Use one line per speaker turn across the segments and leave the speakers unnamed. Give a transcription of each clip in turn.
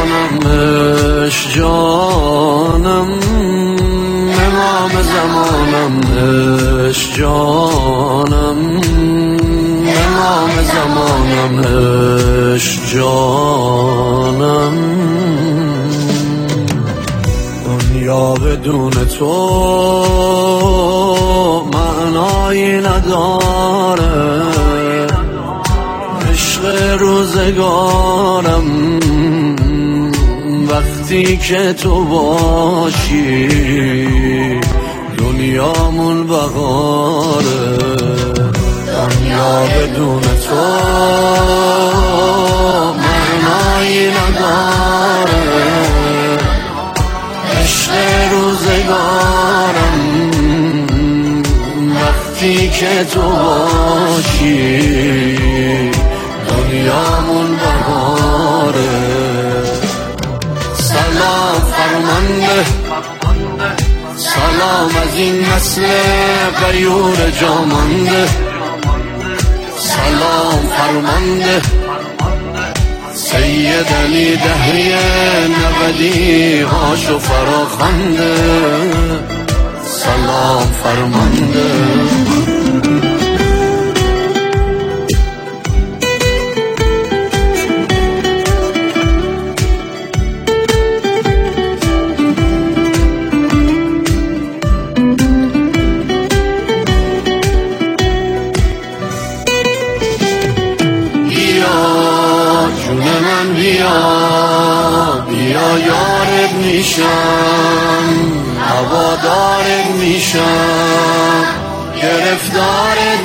عشق جانم، امام زمانم عشق جانم، امام زمانم عشق جانم. دنیا بدون تو معنایی نداره، عشق روزگارم وقتی که تو باشی، دنیامون بهاره. دنیا بدون تو معنایی نداره، عشق روزگارم وقتی که تو باشی، دنیامون بهاره. سلام فرمانده، سلام از این نسل غیور جامانده، سلام فرمانده سید علی دهری نودی هاشو فراخنده، سلام فرمانده. بیا یارت میشم، هوادارت میشم، گرفتارت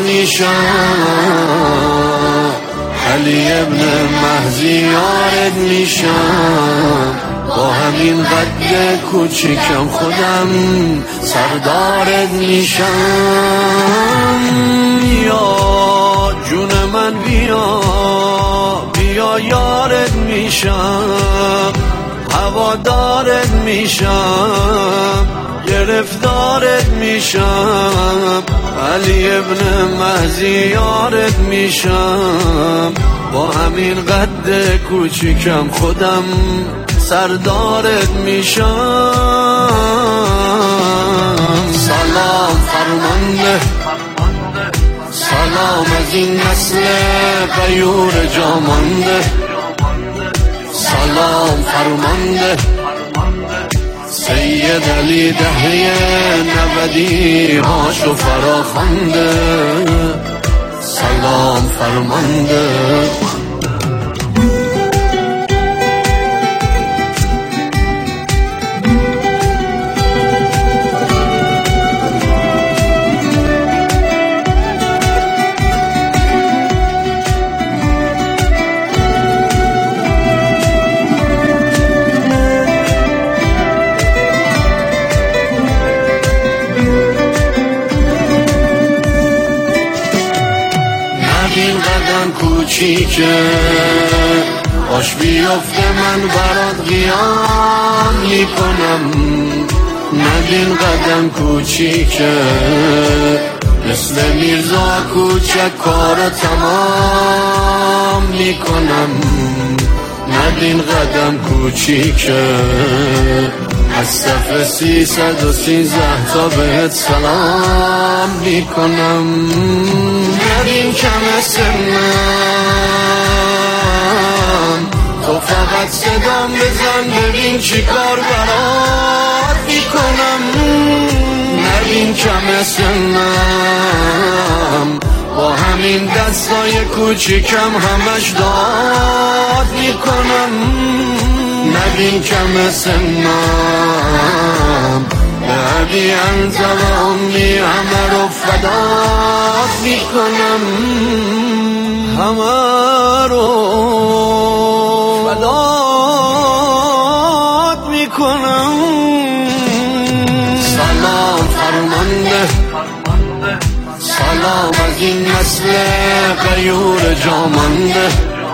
میشم، علی ابن مهدی یارت میشم، با همین قد کوچیکم خودم سردارت میشم. یا جون من بیا، بیا یارت میشم، هوادارت میشم، گرفتارت میشم، علی ابن مهدی یارت میشم، با همین قد کوچیکم خودم سردارت میشم. سلام فرمانده، سلام از این نسل غیور جامانده، سلام فرمانده سید علی دهری نودی هاشو فراخنده، سلام فرمانده. این قدم کوچیکه باش بیفته من برات قیام میکنم، ندین قدم کوچیکه مثل میرزا کوچک کارو تمام میکنم، ندین قدم کوچیکه از صف 313 تا بهت سلام میکنم. نبین کم سنم تو فقط صدام بزن ببین چی کار برات میکنم. نبین کم سنم با همین دستای کوچیکم همش داد میکنم. نبین کم سنم به عبی انت و امی همه رو فدات میکنم، همه رو فدات میکنم. سلام فرمانده، سلام از این نسل غیور جامانده،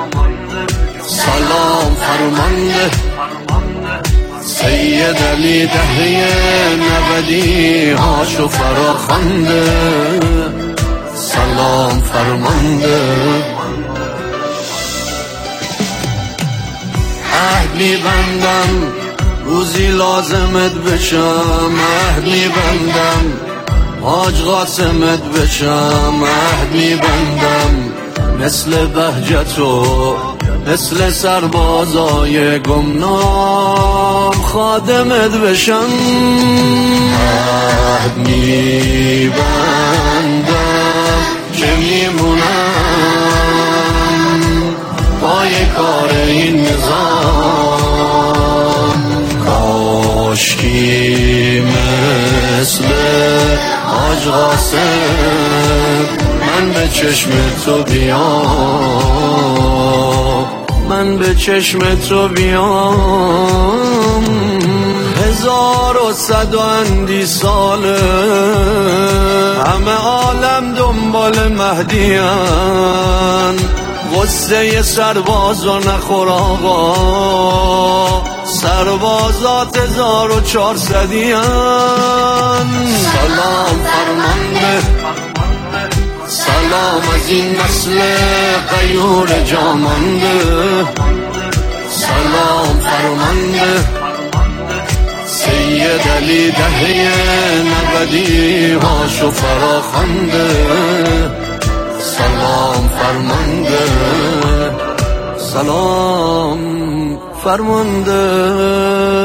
سلام فرمانده سید علی دهری نودی هاشو فراخنده، سلام فرمانده. عهد عهد میبندم روزی لازمت بشم، عهد میبندم حاج قاسمت بشم، عهد میبندم مثل بهجتو مثل سربازای گمنام خادمت بشم، عهد میبندم که میمونم پای کار این نظام، کاشکی مثل حاج قاسم من به چشم تو بیام، من به چشم تو بیام. 1100 ساله همه عالم دنبال مهدیان، غصه سربازا نخور آقا، سربازات 1400 سلام فرمانده، سلام از این نسل غیور جامانده، سلام فرمانده سید علی دهه 90 هاشو فراخوانده، سلام فرمانده سلام فرمانده.